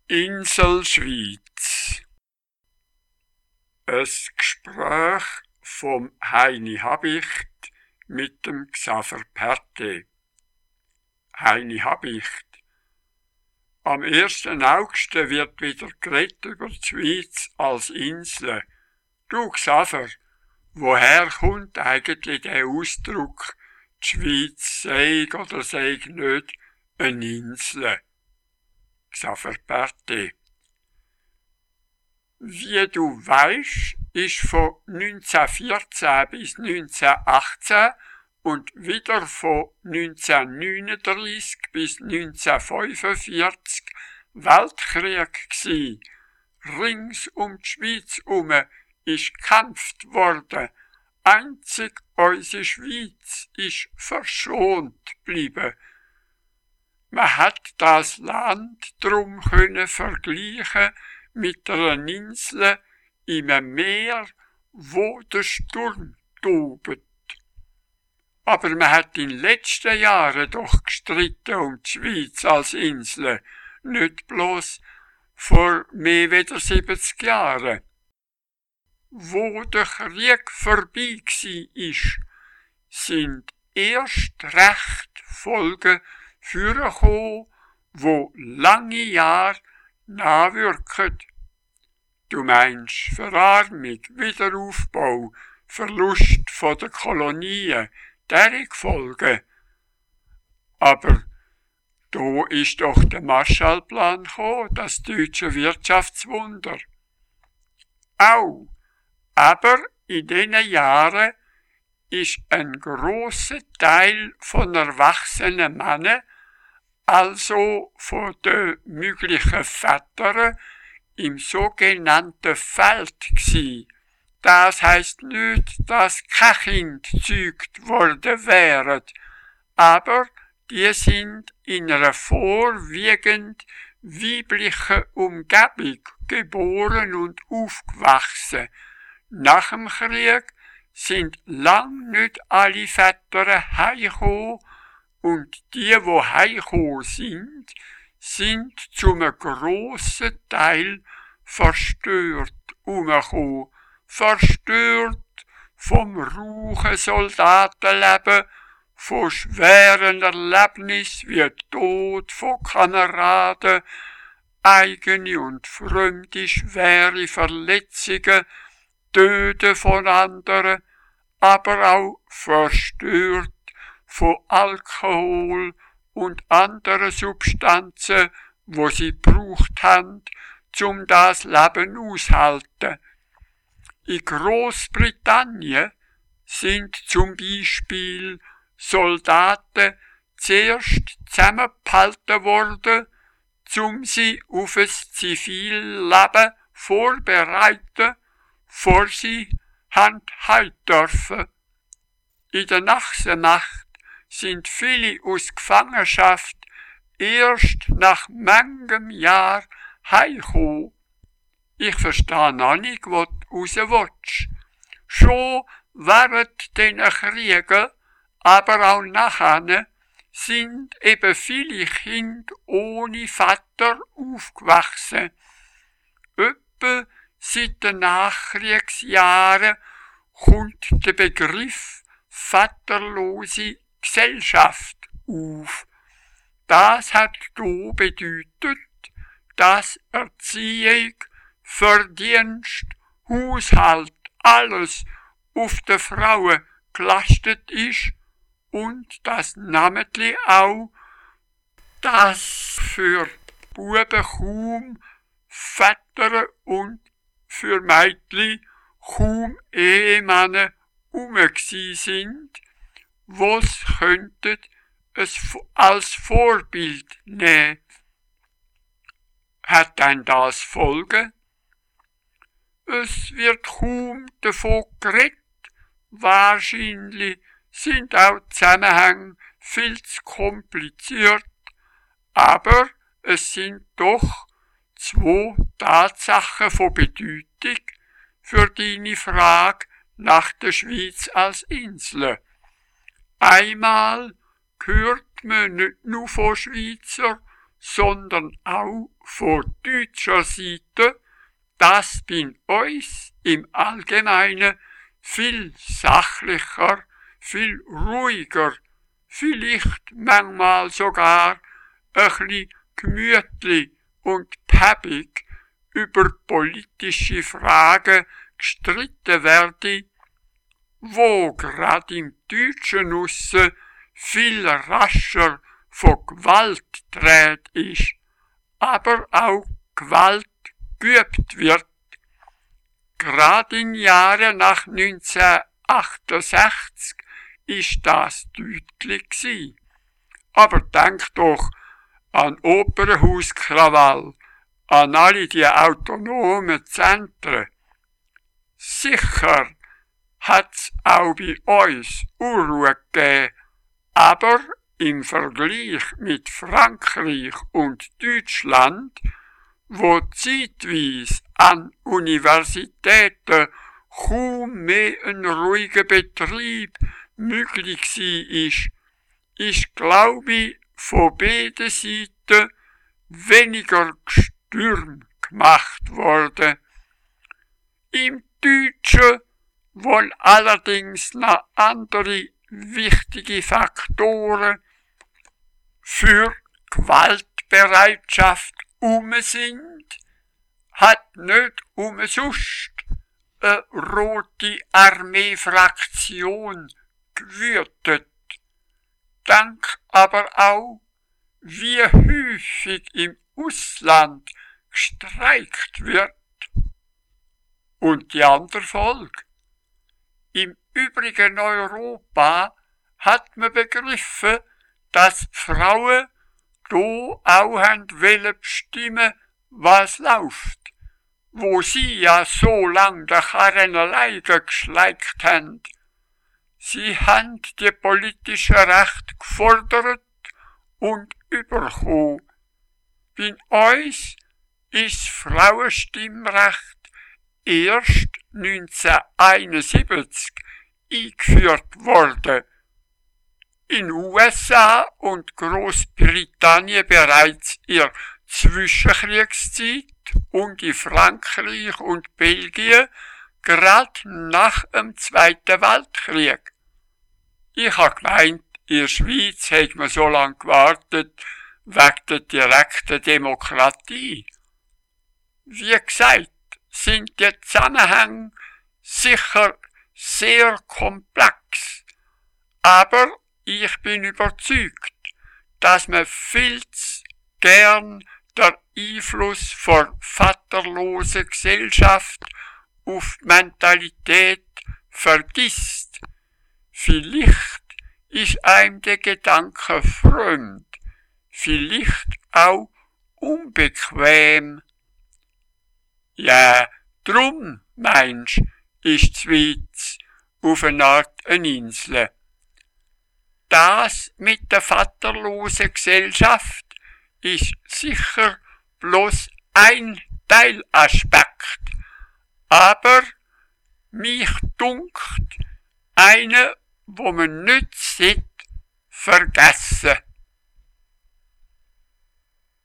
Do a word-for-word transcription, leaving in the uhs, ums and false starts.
Inselschweiz. Ein Gespräch vom Heini Habicht mit dem Xaver Perte. Heini Habicht. Am ersten August wird wieder geredet über die Schweiz als Insel. Du Xaver, woher kommt eigentlich der Ausdruck, die Schweiz sei oder sei nicht eine Insel? Xaver Perte. Wie du weisst, ist von neunzehnhundertvierzehn bis neunzehnhundertachtzehn und wieder von neunzehnhundertneununddreissig bis neunzehnhundertfünfundvierzig Weltkrieg gsi. Rings um die Schweiz herum ist gekämpft worden. Einzig unsere Schweiz ist verschont geblieben. Man hat das Land drum können vergleichen mit einer Insel im Meer, wo der Sturm tobt. Aber man hat in den letzten Jahren doch gestritten um die Schweiz als Insel, nicht bloß vor mehr als siebzig Jahren. Wo der Krieg vorbei war, sind erst recht Folgen vorgekommen, wo lange Jahre nachwirken. Du meinst Verarmung, Wiederaufbau, Verlust von der Kolonien, derige Folgen. Aber da ist doch der Marshallplan gekommen, das deutsche Wirtschaftswunder. Auch, aber in diesen Jahren ist ein grosser Teil von erwachsenen Männern, also von den möglichen Vätern, im sogenannten Feld gsi. Das heisst nicht, dass kein Kind gezeugt worden wären, aber die sind in einer vorwiegend weiblichen Umgebung geboren und aufgewachsen. Nach dem Krieg sind lang nicht alle Väter heimgekommen und die, die heimgekommen sind, sind zu einem grossen Teil verstört umgekommen. Verstört vom rauchen Soldatenleben, von schweren Erlebnissen wie Tod von Kameraden, eigene und fremde schwere Verletzungen, Töten von anderen, aber auch verstört von Alkohol und anderen Substanzen, wo sie gebraucht haben, um das Leben auszuhalten. In Großbritannien sind zum Beispiel Soldaten zuerst zusammengehalten worden, um sie auf ein Zivilleben vorbereiten, bevor sie heim dürfen. In der Nachsennacht sind viele aus Gefangenschaft erst nach manchem Jahr heimgekommen. Ich verstehe noch nicht, was du raus willst. Schon während diesen Kriegen, aber auch nachher, sind eben viele Kinder ohne Vater aufgewachsen. Etwa seit den Nachkriegsjahren kommt der Begriff vaterlose Gesellschaft auf. Das hat hier bedeutet, dass Erziehung, Verdienst, Haushalt, alles auf die Frauen gelastet ist und dass namentlich auch das für Buben kaum Väter und für Mädchen kaum Ehemänner herum gsi sind, was könnten es als Vorbild nehmen. Hat denn das Folgen? Es wird kaum davon geredet. Wahrscheinlich sind auch Zusammenhänge viel zu kompliziert, aber es sind doch zwei Tatsachen von Bedeutung für deine Frage nach der Schweiz als Insel. Einmal hört man nicht nur von Schweizer, sondern auch von deutscher Seite, das bei uns im Allgemeinen viel sachlicher, viel ruhiger, vielleicht manchmal sogar ein bisschen gemütlich und päppig über politische Fragen gestritten werde, wo gerade im Deutschen Nussen viel rascher von Gewalt dreht ist, aber auch Gewalt geübt wird. Gerade in Jahren nach neunzehnhundertachtundsechzig ist das deutlich gewesen. Aber denk doch an Opernhauskrawall, an alle die autonomen Zentren. Sicher hat's auch bei uns Unruhe gegeben, aber im Vergleich mit Frankreich und Deutschland, wo zeitweise an Universitäten kaum mehr ein ruhiger Betrieb möglich war, ist, glaube ich, von beiden Seiten weniger Gestürm gemacht worden. Im Deutschen wohl allerdings noch andere wichtige Faktoren für Gewaltbereitschaft um sind, hat nicht umsonst eine Rote Armee-Fraktion gewütet. Dank aber auch, wie häufig im Ausland gestreikt wird. Und die andere Folge. Im übrigen Europa hat man begriffen, dass Frauen da auch haben wollen bestimmen, was läuft, wo sie ja so lang den Karren alleine geschleicht haben. Sie haben die politischen Rechte gefordert und überkommen. Bei uns ist Frauenstimmrecht erst neunzehnhunderteinundsiebzig eingeführt worden. In U S A und Großbritannien bereits in der Zwischenkriegszeit und in Frankreich und Belgien gerade nach dem Zweiten Weltkrieg. Ich habe gemeint, in der Schweiz hat man so lange gewartet wegen der direkten Demokratie. Wie gesagt, sind die Zusammenhänge sicher sehr komplex, aber ich bin überzeugt, dass man viel zu gern den Einfluss von vaterloser Gesellschaft auf die Mentalität vergisst. Vielleicht ist einem der Gedanke fremd, vielleicht auch unbequem. Ja, drum, meinst, ist die Schweiz auf eine Art eine Insel. Das mit der vaterlosen Gesellschaft ist sicher bloß ein Teilaspekt, aber mich dunkt, eine, wo man nicht sieht, vergessen.